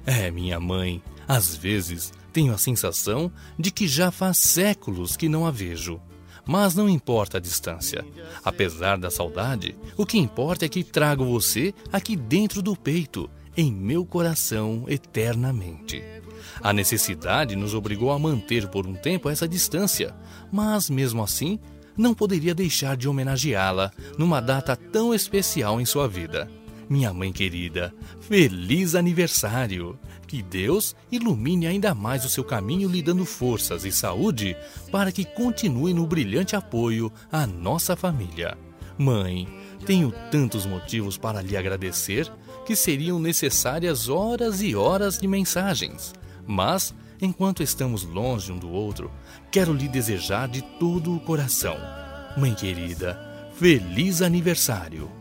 Minha mãe, às vezes tenho a sensação de que já faz séculos que não a vejo. Mas não importa a distância. Apesar da saudade, o que importa é que trago você aqui dentro do peito, em meu coração eternamente. A necessidade nos obrigou a manter por um tempo essa distância, mas mesmo assim, não poderia deixar de homenageá-la numa data tão especial em sua vida. Minha mãe querida, feliz aniversário! Que Deus ilumine ainda mais o seu caminho, lhe dando forças e saúde para que continue no brilhante apoio à nossa família. Mãe, tenho tantos motivos para lhe agradecer que seriam necessárias horas e horas de mensagens. Mas, enquanto estamos longe um do outro, quero lhe desejar de todo o coração. Mãe querida, feliz aniversário!